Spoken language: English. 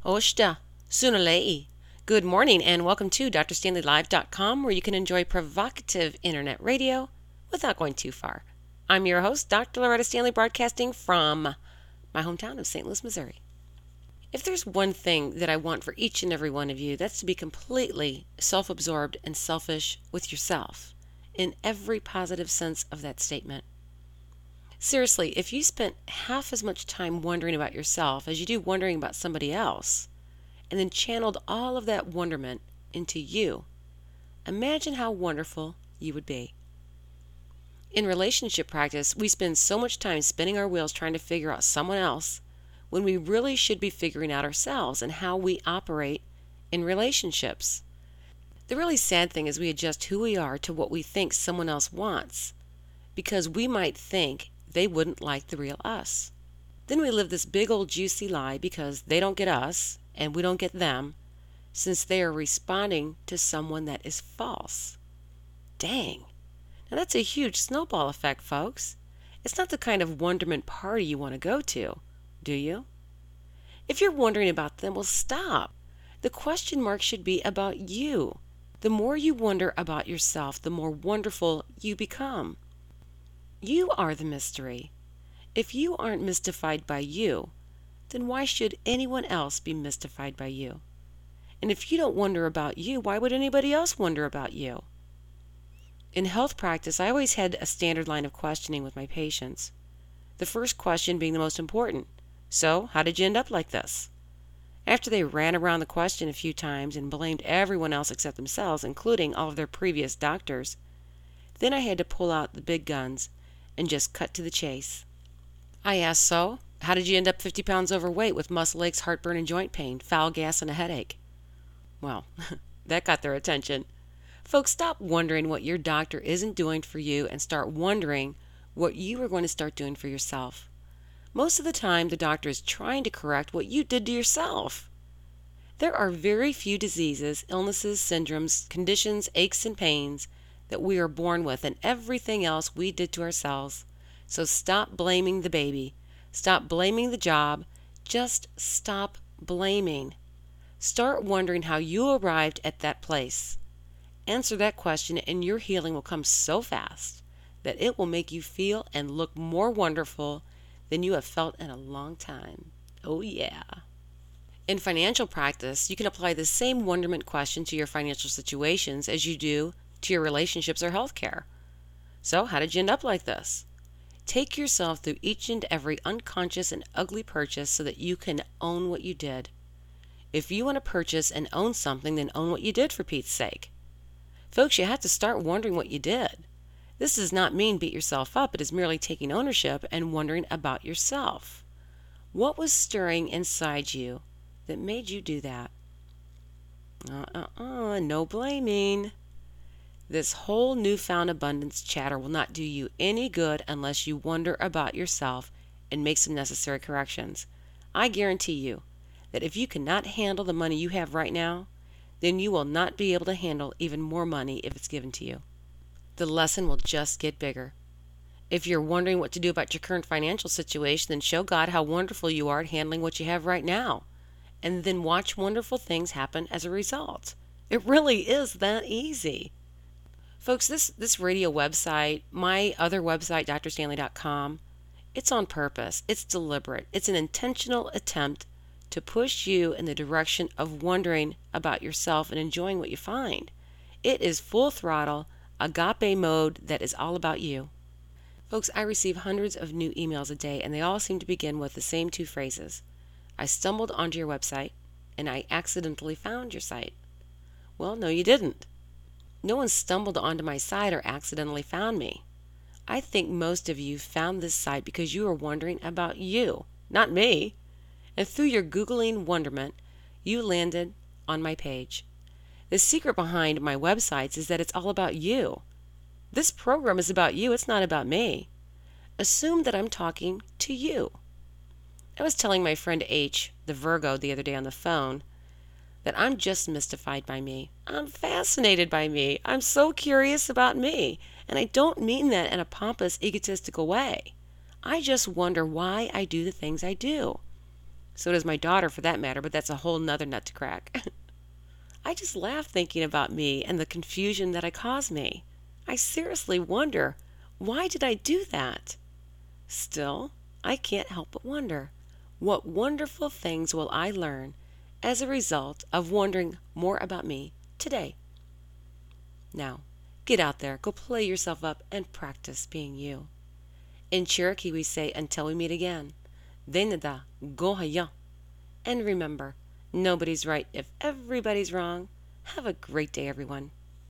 Oshta, Sunalei. Good morning and welcome to drstanleylive.com, where you can enjoy provocative internet radio without going too far. I'm your host, Dr. Loretta Stanley, broadcasting from my hometown of St. Louis, Missouri. If there's one thing that I want for each and every one of you, that's to be completely self-absorbed and selfish with yourself, in every positive sense of that statement. Seriously, if you spent half as much time wondering about yourself as you do wondering about somebody else, and then channeled all of that wonderment into you, imagine how wonderful you would be. In relationship practice, we spend so much time spinning our wheels trying to figure out someone else when we really should be figuring out ourselves and how we operate in relationships. The really sad thing is we adjust who we are to what we think someone else wants, because we might think they wouldn't like the real us. Then we live this big old juicy lie because they don't get us and we don't get them, since they are responding to someone that is false. Dang. Now that's a huge snowball effect, folks. It's not the kind of wonderment party you want to go to, do you? If you're wondering about them, well, stop. The question mark should be about you. The more you wonder about yourself, the more wonderful you become. You are the mystery. If you aren't mystified by you, then why should anyone else be mystified by you? And if you don't wonder about you, why would anybody else wonder about you? In health practice, I always had a standard line of questioning with my patients. The first question being the most important. So, how did you end up like this? After they ran around the question a few times and blamed everyone else except themselves, including all of their previous doctors, then I had to pull out the big guns and just cut to the chase. I asked, so, how did you end up 50 pounds overweight with muscle aches, heartburn, and joint pain, foul gas, and a headache? Well, that got their attention. Folks, stop wondering what your doctor isn't doing for you and start wondering what you are going to start doing for yourself. Most of the time, the doctor is trying to correct what you did to yourself. There are very few diseases, illnesses, syndromes, conditions, aches, and pains that we are born with, and everything else we did to ourselves. So stop blaming the baby. Stop blaming the job. Just stop blaming. Start wondering how you arrived at that place. Answer that question and your healing will come so fast that it will make you feel and look more wonderful than you have felt in a long time. Oh yeah. In financial practice, you can apply the same wonderment question to your financial situations as you do to your relationships or healthcare. So, how did you end up like this? Take yourself through each and every unconscious and ugly purchase so that you can own what you did. If you want to purchase and own something, then own what you did, for Pete's sake. Folks, you have to start wondering what you did. This does not mean beat yourself up. It is merely taking ownership and wondering about yourself. What was stirring inside you that made you do that? No blaming. This whole newfound abundance chatter will not do you any good unless you wonder about yourself and make some necessary corrections. I guarantee you that if you cannot handle the money you have right now, then you will not be able to handle even more money if it's given to you. The lesson will just get bigger. If you're wondering what to do about your current financial situation, then show God how wonderful you are at handling what you have right now, and then watch wonderful things happen as a result. It really is that easy. Folks, this radio website, my other website, drstanley.com, it's on purpose. It's deliberate. It's an intentional attempt to push you in the direction of wondering about yourself and enjoying what you find. It is full throttle, agape mode that is all about you. Folks, I receive hundreds of new emails a day, and they all seem to begin with the same two phrases. I stumbled onto your website, and I accidentally found your site. Well, no, you didn't. No one stumbled onto my site or accidentally found me. I think most of you found this site because you were wondering about you, not me. And through your Googling wonderment, you landed on my page. The secret behind my websites is that it's all about you. This program is about you. It's not about me. Assume that I'm talking to you. I was telling my friend H, the Virgo, the other day on the phone, that I'm just mystified by me. I'm fascinated by me. I'm so curious about me. And I don't mean that in a pompous, egotistical way. I just wonder why I do the things I do. So does my daughter for that matter, but that's a whole nother nut to crack. I just laugh thinking about me and the confusion that I caused me. I seriously wonder, why did I do that? Still, I can't help but wonder, what wonderful things will I learn as a result of wondering more about me today? Now, get out there, go play yourself up, and practice being you. In Cherokee, we say until we meet again, Deneda Gohaya. And remember, nobody's right if everybody's wrong. Have a great day, everyone.